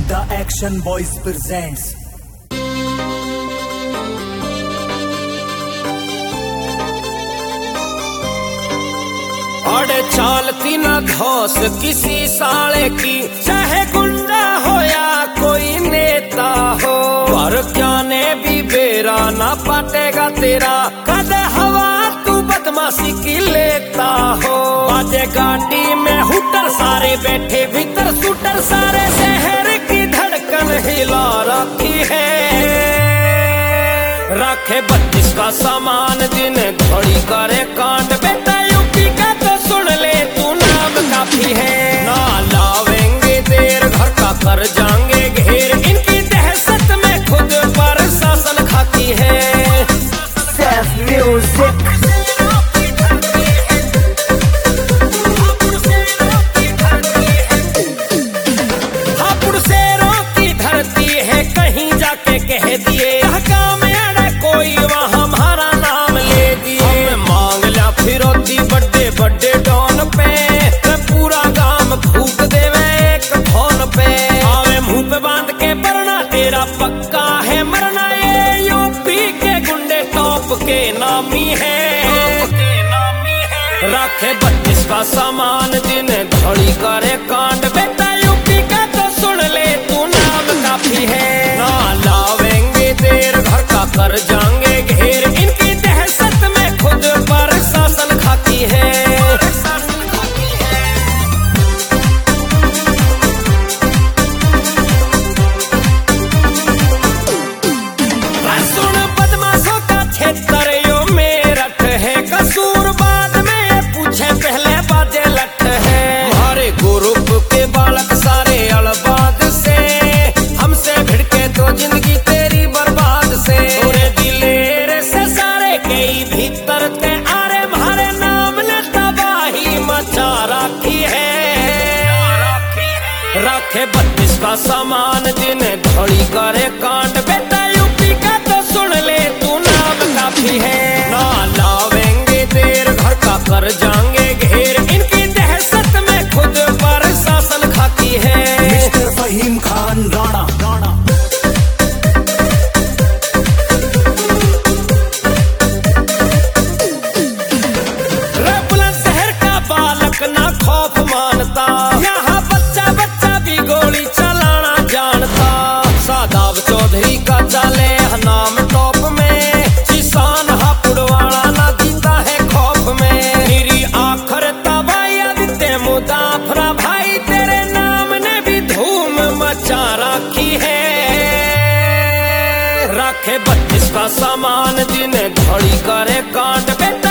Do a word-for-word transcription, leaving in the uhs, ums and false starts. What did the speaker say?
The Action Boys presents अरे चालती न घोस किसी साले की, चाहे गुंडा हो या कोई नेता हो, पर क्या ने भी बेरा ना पाटेगा तेरा, कदे हवा तू बदमाशी की लेता हो। बाजे गाड़ी में हुटर सारे बैठे भीतर शूटर सारे, शहर की धड़कन हिला रखी है। रखे बत्तीस का सामान दिन घड़ी करे कांड, बेटा यूपी का तो सुन ले तू नाम काफी है। ना लावेंगे देर घर का कर जाएंगे घेर, इनकी दहशत में खुद पर शासन खाती है। Self Music। हापुड़ शेरों की धरती है, कहीं जाके कह दिए काम अड़ा कोई वहाँ हमारा नाम ले दिए। मांग लिया फिरौती बड्डे बड्डे डॉन पे, पूरा गांव फूक देवे एक फोन पे। आवे मुंह पे बांध के मरना तेरा पक्का है मरना, ये यूपी के गुंडे टॉप के नामी है। रखे बत्तीस का सामान दिन घड़ी करे कांड, बेटा यूपी का तो सुन ले तू नाम काफी है। ना लावेंगे देर घर का कर जाएंगे घेर, इनकी दहशत में खुद पर शासन खाती है। सुन बदमाशों का क्षेत्र यो मेरठ है, कसूर बाद में पूछे पहले बाजे लट है। हमारे ग्रुप के बालक सारे अलबाद से, हमसे भिड़के तो जिंदगी तेरी बर्बाद से। पूरे दिलेर से सारे कई भीतर ते आरे, हमारे नाम ने तबाही मचा रखी है। रखे बत्तीस का सामान दिन घड़ी करे कांड, बेटा यूपी का तो सुन ले तू नाम काफी है। ना लावेंगे देर घर का कर जाएंगे घेर, इनकी दहशत में खुद पर शासन खाती है। मिस्टर फहीम खान राणा राणा बुलंदशहर का बालक ना खौफ मानता, यहाँ बच्चा बच्चा भी गोली चलाना जानता। सादाब चौधरी का चले नाम टॉप में, किसान हापुड़ वाला ना जीता है खौफ में। मेरी आखिर तबाही आदित्य मुदाफरा भाई, तेरे नाम ने भी धूम मचा रखी है। रखे बत्तीस का सामान दिन घड़ी करे कांड, बेटा